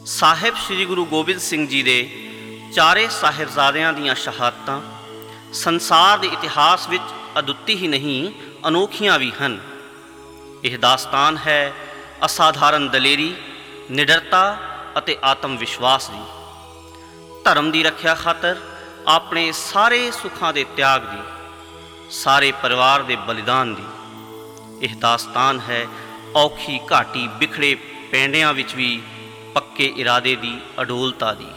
ਸਾਹਿਬ ਸ੍ਰੀ ਗੁਰੂ ਗੋਬਿੰਦ ਸਿੰਘ ਜੀ ਦੇ ਚਾਰੇ ਸਾਹਿਬਜ਼ਾਦਿਆਂ ਦੀਆਂ ਸ਼ਹਾਦਤਾਂ ਸੰਸਾਰ ਦੇ ਇਤਿਹਾਸ ਵਿੱਚ ਅਦੁੱਤੀ ਹੀ ਨਹੀਂ, ਅਨੋਖੀਆਂ ਵੀ ਹਨ। ਇਹ ਦਾਸਤਾਨ ਹੈ ਅਸਾਧਾਰਨ ਦਲੇਰੀ, ਨਿਡਰਤਾ ਅਤੇ ਆਤਮ ਵਿਸ਼ਵਾਸ ਦੀ, ਧਰਮ ਦੀ ਰੱਖਿਆ ਖਾਤਰ ਆਪਣੇ ਸਾਰੇ ਸੁੱਖਾਂ ਦੇ ਤਿਆਗ ਦੀ, ਸਾਰੇ ਪਰਿਵਾਰ ਦੇ ਬਲੀਦਾਨ ਦੀ। ਇਹ ਦਾਸਤਾਨ ਹੈ ਔਖੀ ਘਾਟੀ ਬਿਖੜੇ ਪੈਂਡਿਆਂ ਵਿੱਚ ਵੀ ਪੱਕੇ ਇਰਾਦੇ ਦੀ, ਅਡੋਲਤਾ ਦੀ।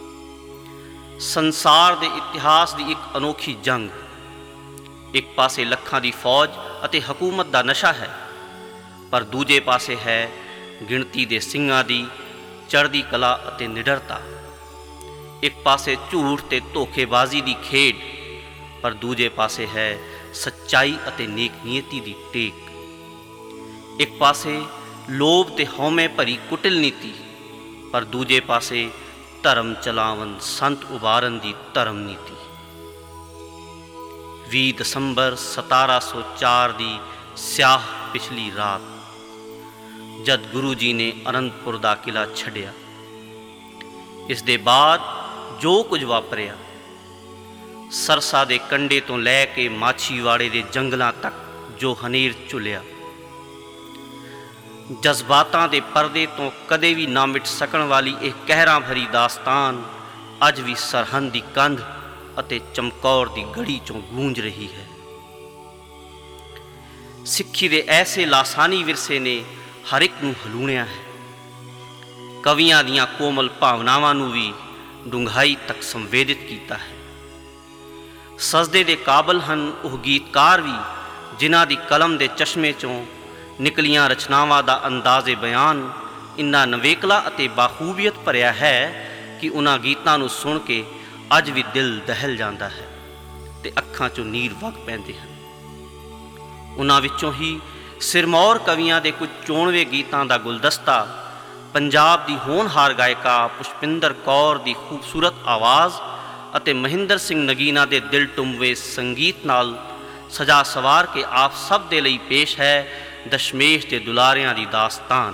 ਸੰਸਾਰ ਦੇ ਇਤਿਹਾਸ ਦੀ ਇੱਕ ਅਨੋਖੀ ਜੰਗ। ਇੱਕ ਪਾਸੇ ਲੱਖਾਂ ਦੀ ਫੌਜ ਅਤੇ ਹਕੂਮਤ ਦਾ ਨਸ਼ਾ ਹੈ, ਪਰ ਦੂਜੇ ਪਾਸੇ ਹੈ ਗਿਣਤੀ ਦੇ ਸਿੰਘਾਂ ਦੀ ਚੜ੍ਹਦੀ ਕਲਾ ਅਤੇ ਨਿਡਰਤਾ। ਇੱਕ ਪਾਸੇ ਝੂਠ ਤੇ ਧੋਖੇਬਾਜ਼ੀ ਦੀ ਖੇਡ, ਪਰ ਦੂਜੇ ਪਾਸੇ ਹੈ ਸੱਚਾਈ ਅਤੇ ਨੇਕ ਨੀਅਤੀ ਦੀ ਟੇਕ। ਇੱਕ ਪਾਸੇ ਲੋਭ ਤੇ ਹਉਮੈ ਭਰੀ ਕੁਟਿਲ ਨੀਤੀ, ਪਰ ਦੂਜੇ ਪਾਸੇ ਧਰਮ ਚਲਾਵਨ ਸੰਤ ਉਬਾਰਨ ਦੀ ਧਰਮ ਨੀਤੀ। 20 ਦਸੰਬਰ 1704 ਦੀ ਸਿਆਹ ਪਿਛਲੀ ਰਾਤ, ਜਦ ਗੁਰੂ ਜੀ ਨੇ ਅਨੰਦਪੁਰ ਦਾ ਕਿਲ੍ਹਾ ਛੱਡਿਆ। ਇਸ ਦੇ ਬਾਅਦ ਜੋ ਕੁਝ ਵਾਪਰਿਆ, ਸਰਸਾ ਦੇ ਕੰਢੇ ਤੋਂ ਲੈ ਕੇ ਮਾਛੀਵਾੜੇ ਦੇ ਜੰਗਲਾਂ ਤੱਕ ਜੋ ਹਨੇਰ ਝੁੱਲਿਆ, ਜਜ਼ਬਾਤਾਂ ਦੇ ਪਰਦੇ ਤੋਂ ਕਦੇ ਵੀ ਨਾ ਮਿਟ ਸਕਣ ਵਾਲੀ ਇਹ ਕਹਿਰਾਂ ਭਰੀ ਦਾਸਤਾਨ ਅੱਜ ਵੀ ਸਰਹੰਦ ਦੀ ਕੰਧ ਅਤੇ ਚਮਕੌਰ ਦੀ ਗੜੀ 'ਚੋਂ ਗੂੰਜ ਰਹੀ ਹੈ। ਸਿੱਖੀ ਦੇ ਐਸੇ ਲਾਸਾਨੀ ਵਿਰਸੇ ਨੇ ਹਰ ਇੱਕ ਨੂੰ ਹਲੂਣਿਆ ਹੈ। ਕਵੀਆਂ ਦੀਆਂ ਕੋਮਲ ਭਾਵਨਾਵਾਂ ਨੂੰ ਵੀ ਡੂੰਘਾਈ ਤੱਕ ਸੰਵੇਦਿਤ ਕੀਤਾ ਹੈ। ਸਜਦੇ ਦੇ ਕਾਬਲ ਹਨ ਉਹ ਗੀਤਕਾਰ ਵੀ, ਜਿਨ੍ਹਾਂ ਦੀ ਕਲਮ ਦੇ ਚਸ਼ਮੇ 'ਚੋਂ ਨਿਕਲੀਆਂ ਰਚਨਾਵਾਂ ਦਾ ਅੰਦਾਜ਼ੇ ਬਿਆਨ ਇੰਨਾ ਨਵੇਕਲਾ ਅਤੇ ਬਾਖੂਬੀਅਤ ਭਰਿਆ ਹੈ ਕਿ ਉਹਨਾਂ ਗੀਤਾਂ ਨੂੰ ਸੁਣ ਕੇ ਅੱਜ ਵੀ ਦਿਲ ਦਹਿਲ ਜਾਂਦਾ ਹੈ ਤੇ ਅੱਖਾਂ 'ਚੋਂ ਨੀਰ ਵਗ ਪੈਂਦੇ ਹਨ। ਉਹਨਾਂ ਵਿੱਚੋਂ ਹੀ ਸਿਰਮੌਰ ਕਵੀਆਂ ਦੇ ਕੁਝ ਚੋਣਵੇਂ ਗੀਤਾਂ ਦਾ ਗੁਲਦਸਤਾ, ਪੰਜਾਬ ਦੀ ਹੋਣਹਾਰ ਗਾਇਕਾ ਪੁਸ਼ਪਿੰਦਰ ਕੌਰ ਦੀ ਖੂਬਸੂਰਤ ਆਵਾਜ਼ ਅਤੇ ਮਹਿੰਦਰ ਸਿੰਘ ਨਗੀਨਾ ਦੇ ਦਿਲ ਟੁੰਬੇ ਸੰਗੀਤ ਨਾਲ ਸਜਾ ਸਵਾਰ ਕੇ ਆਪ ਸਭ ਦੇ ਲਈ ਪੇਸ਼ ਹੈ ਦਸ਼ਮੇਸ਼ ਦੇ ਦੁਲਾਰਿਆਂ ਦੀ ਦਾਸਤਾਨ।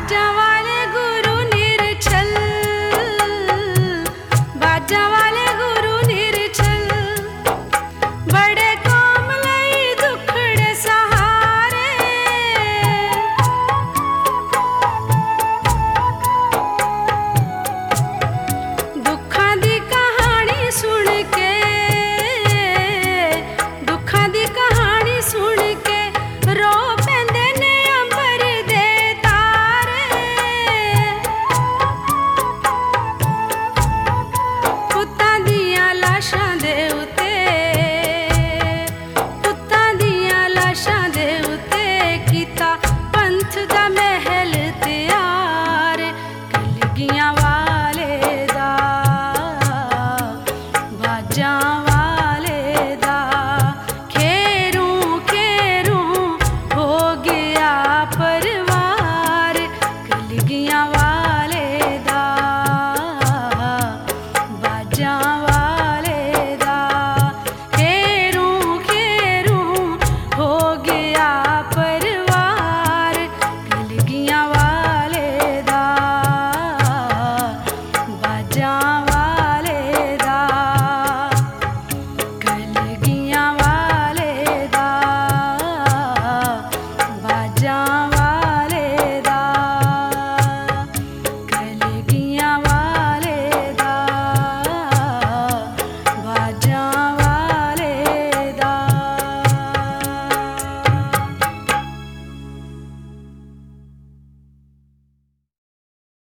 ਜਾਵਾਂ